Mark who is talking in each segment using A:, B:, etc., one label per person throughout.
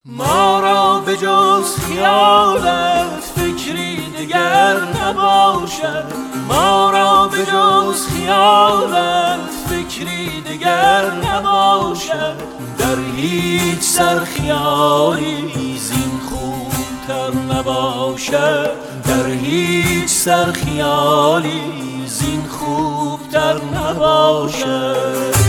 A: ما را به جز خیالت فکری دگر نباشد، ما را به جز خیالت فکری دگر نباشد. در هیچ سرخیالی زین خوبتر نباشد، در هیچ سرخیالی زین خوبتر نباشد.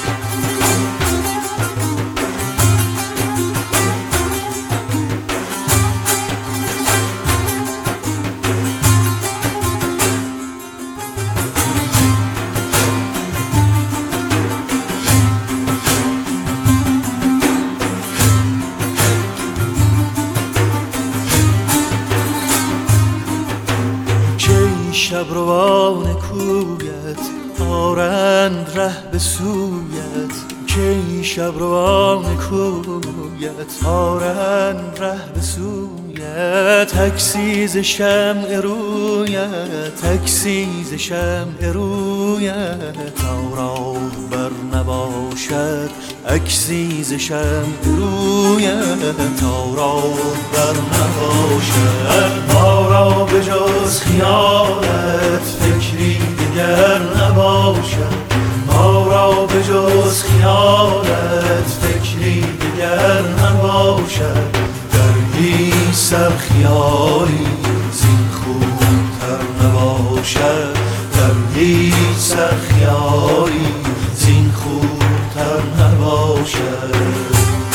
B: شبروان کویت آرند ره به سویت، که شبروان کویت آرند ره به سویت. تکسیز شمع رویت، تکسیز شمع رویت، تا راه بر نباشد اکسیز شمع رویت، تا راه بر نباشد. ما را به جز خیالت فکری دیگر نباشد، ما را به جز خیالت فکری دیگر نباشد. در هیچ سرخیالی زین خوبتر نباشد، در هیچ سرخیالی زین خوبتر نباشد.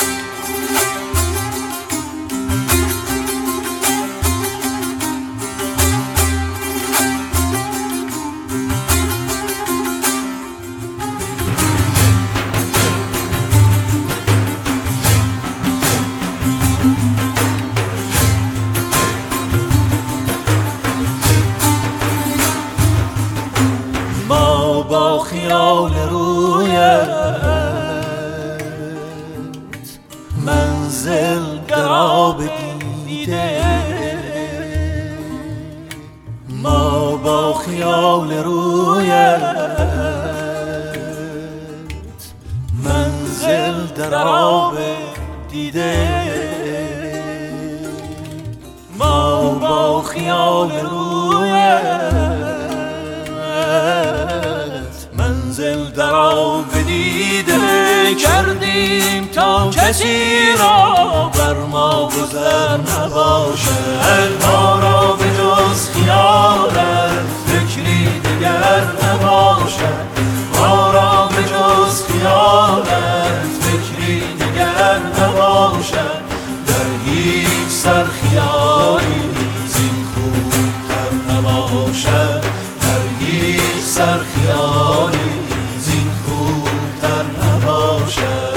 A: با خیال رویت منزل درا بدیده، ما با خیال رویت منزل درا بدیده، ما با خیال رویت منزل درا بدیده کردیم تا کسی را بر ما گذر نباشد. ما را به جز خیالت فکری دیگر نباشد، ما را به جز خیالت فکری دیگر نباشد. در هیچ سرخیالی زین خوبتر نباشد، در هیچ سرخیالی زین خوبتر نباشد.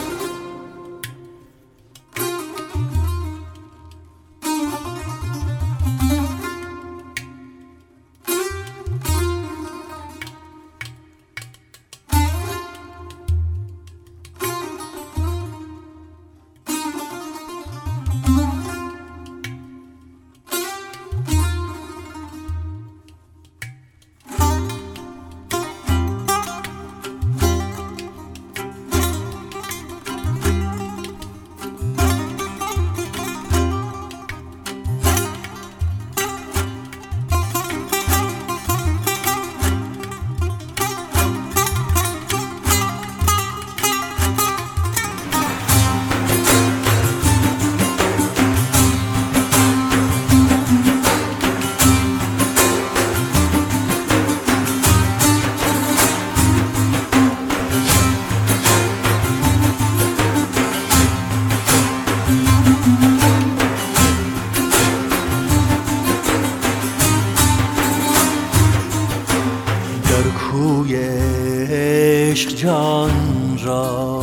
B: کوی عشق جان را،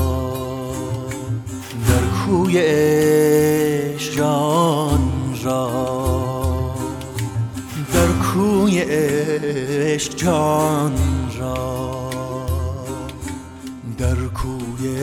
B: در کوی عشق جان را، در کوی عشق جان را، در کوی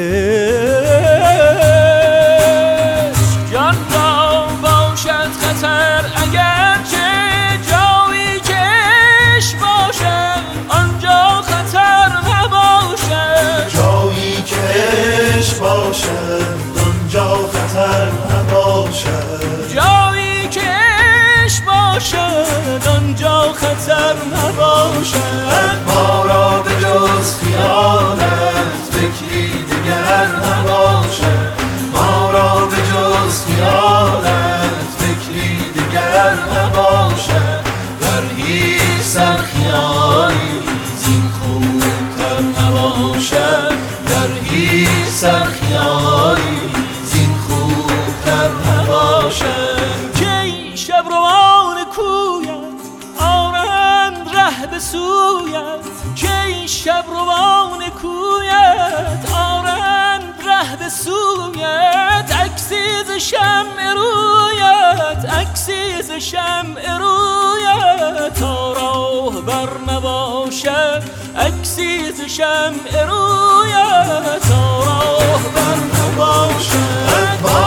B: عشق جان را باشد خطر اگرچه جایی که عشق باشد آنجا خطر نباشد، جایی که عشق باشد آنجا خطر
A: خطر نباشد،
B: جایی که عشق باشد آنجا خطر نباشد.
A: ما را به جز خیالت فکری دیگر نباشد، ما را به جز خیالت فکری دیگر نباشد. در هیچ سر خیالی زین خوبتر نباشد، در هیچ سر خیالی زین خوبتر نباشد.
B: کی شب روان کویت آرند ره به سویت، کی شب روان کویت آرند ره به سویت. عکسی ز شمع رویت، عکسی ز شمع رویت. تا راه بر نباشد عکسی ز شمع رویت، تا راه بر نباشد.